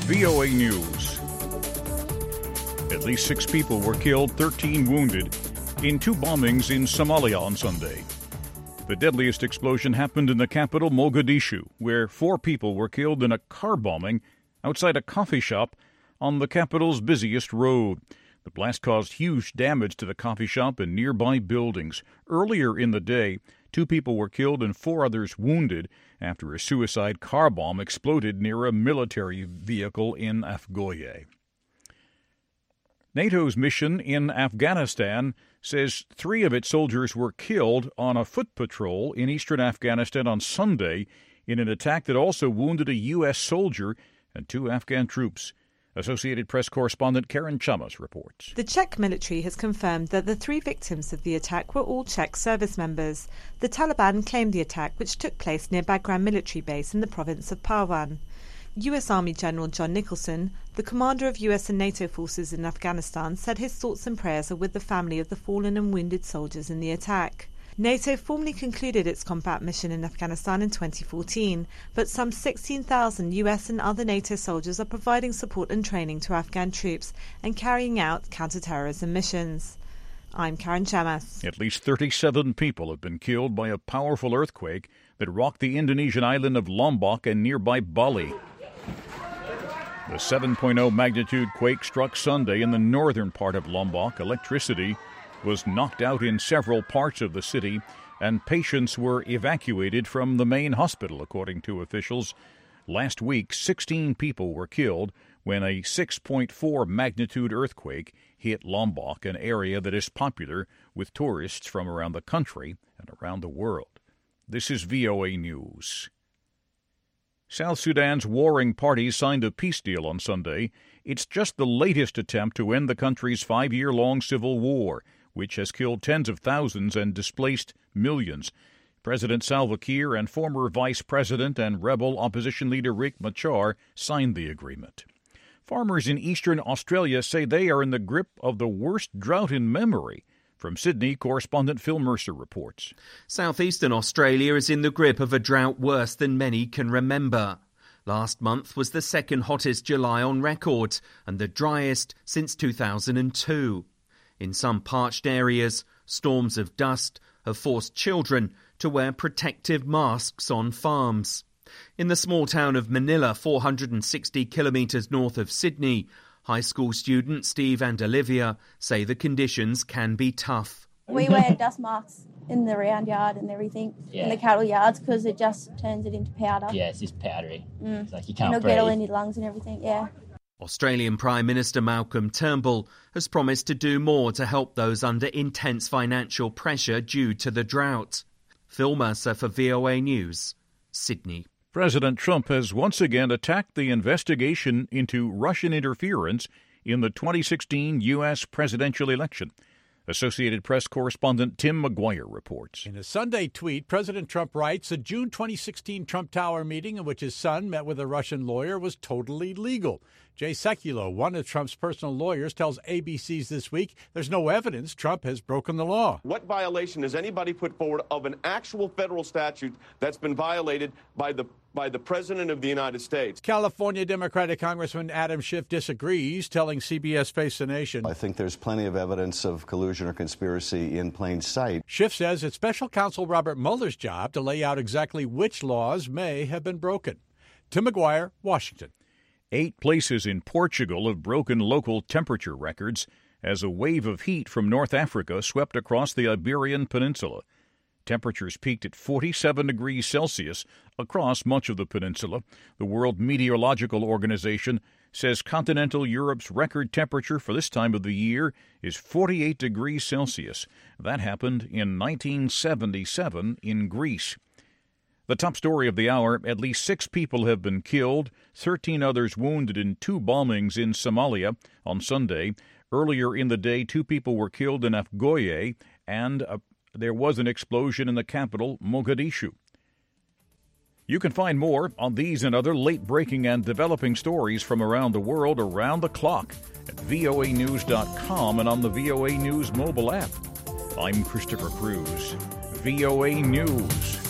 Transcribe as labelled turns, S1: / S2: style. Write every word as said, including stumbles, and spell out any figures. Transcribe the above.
S1: V O A News. At least six people were killed, thirteen wounded, in two bombings in Somalia on Sunday. The deadliest explosion happened in the capital, Mogadishu, where four people were killed in a car bombing outside a coffee shop on the capital's busiest road. The blast caused huge damage to the coffee shop and nearby buildings. Earlier in the day, two people were killed and four others wounded after a suicide car bomb exploded near a military vehicle in Afgoye. NATO's mission in Afghanistan says three of its soldiers were killed on a foot patrol in eastern Afghanistan on Sunday in an attack that also wounded a U S soldier and two Afghan troops. Associated Press correspondent Karen Chamas reports.
S2: The Czech military has confirmed that the three victims of the attack were all Czech service members. The Taliban claimed the attack, which took place near Bagram military base in the province of Parwan. U S Army General John Nicholson, the commander of U S and NATO forces in Afghanistan, said his thoughts and prayers are with the family of the fallen and wounded soldiers in the attack. NATO formally concluded its combat mission in Afghanistan in twenty fourteen, but some sixteen thousand U S and other NATO soldiers are providing support and training to Afghan troops and carrying out counter-terrorism missions. I'm Karen Chamas.
S1: At least thirty-seven people have been killed by a powerful earthquake that rocked the Indonesian island of Lombok and nearby Bali. The seven point oh magnitude quake struck Sunday in the northern part of Lombok. Electricity was knocked out in several parts of the city, and patients were evacuated from the main hospital, according to officials. Last week, sixteen people were killed when a six point four magnitude earthquake hit Lombok, an area that is popular with tourists from around the country and around the world. This is V O A News. South Sudan's warring parties signed a peace deal on Sunday. It's just the latest attempt to end the country's five-year-long civil war, which has killed tens of thousands and displaced millions. President Salva Kiir and former Vice President and rebel opposition leader Riek Machar signed the agreement. Farmers in eastern Australia say they are in the grip of the worst drought in memory. From Sydney, correspondent Phil Mercer reports.
S3: Southeastern Australia is in the grip of a drought worse than many can remember. Last month was the second hottest July on record and the driest since two thousand two. In some parched areas, storms of dust have forced children to wear protective masks on farms. In the small town of Manila, four hundred sixty kilometres north of Sydney, high school students Steve and Olivia say the conditions can be tough.
S4: We wear dust masks in the round yard and everything, yeah. in the cattle yards, because it just turns it into powder.
S5: Yeah, it's just powdery.
S4: Mm.
S5: It's like you can't
S4: It'll
S5: breathe.
S4: get all in your lungs and everything, yeah.
S3: Australian Prime Minister Malcolm Turnbull has promised to do more to help those under intense financial pressure due to the drought. Phil Mercer for V O A News, Sydney.
S1: President Trump has once again attacked the investigation into Russian interference in the twenty sixteen U S presidential election. Associated Press correspondent Tim McGuire reports.
S6: In a Sunday tweet, President Trump writes, a June twenty sixteen Trump Tower meeting in which his son met with a Russian lawyer was totally legal. Jay Sekulow, one of Trump's personal lawyers, tells A B C's This Week there's no evidence Trump has broken the law.
S7: What violation has anybody put forward of an actual federal statute that's been violated by the by the President of the United States?
S6: California Democratic Congressman Adam Schiff disagrees, telling C B S Face the Nation.
S8: I think there's plenty of evidence of collusion or conspiracy in plain sight.
S6: Schiff says it's special counsel Robert Mueller's job to lay out exactly which laws may have been broken. Tim McGuire, Washington.
S1: Eight places in Portugal have broken local temperature records as a wave of heat from North Africa swept across the Iberian Peninsula. Temperatures peaked at forty-seven degrees Celsius across much of the peninsula. The World Meteorological Organization says continental Europe's record temperature for this time of the year is forty-eight degrees Celsius. That happened in nineteen seventy-seven in Greece. The top story of the hour, at least six people have been killed, thirteen others wounded in two bombings in Somalia on Sunday. Earlier in the day, two people were killed in Afgoye, and uh, there was an explosion in the capital, Mogadishu. You can find more on these and other late-breaking and developing stories from around the world around the clock at V O A news dot com and on the V O A News mobile app. I'm Christopher Cruz, V O A News.